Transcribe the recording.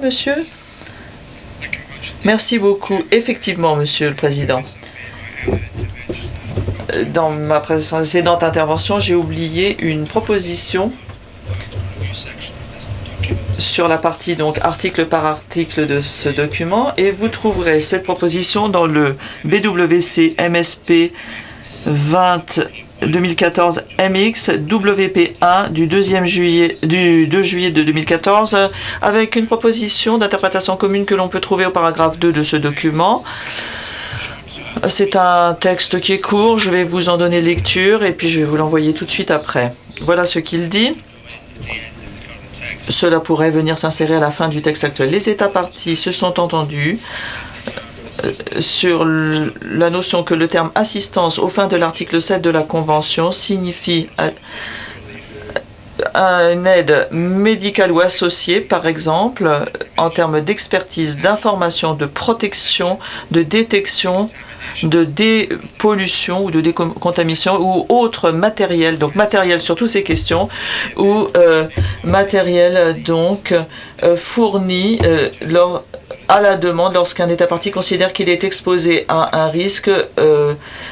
monsieur? Merci beaucoup. Effectivement, Monsieur le Président. Dans ma précédente intervention, j'ai oublié une proposition sur la partie donc article par article de ce document, et vous trouverez cette proposition dans le BWC MSP 20 2014 MX WP1 du 2 juillet de 2014, avec une proposition d'interprétation commune que l'on peut trouver au paragraphe 2 de ce document. C'est un texte qui est court, je vais vous en donner lecture et puis je vais vous l'envoyer tout de suite après. Voilà ce qu'il dit. Cela pourrait venir s'insérer à la fin du texte actuel. Les États parties se sont entendus sur la notion que le terme assistance au fin de l'article 7 de la Convention signifie une aide médicale ou associée, par exemple, en termes d'expertise, d'information, de protection, de détection, de dépollution ou de décontamination ou autre matériel, donc matériel sur toutes ces questions, ou matériel donc fourni à la demande lorsqu'un État partie considère qu'il est exposé à un risque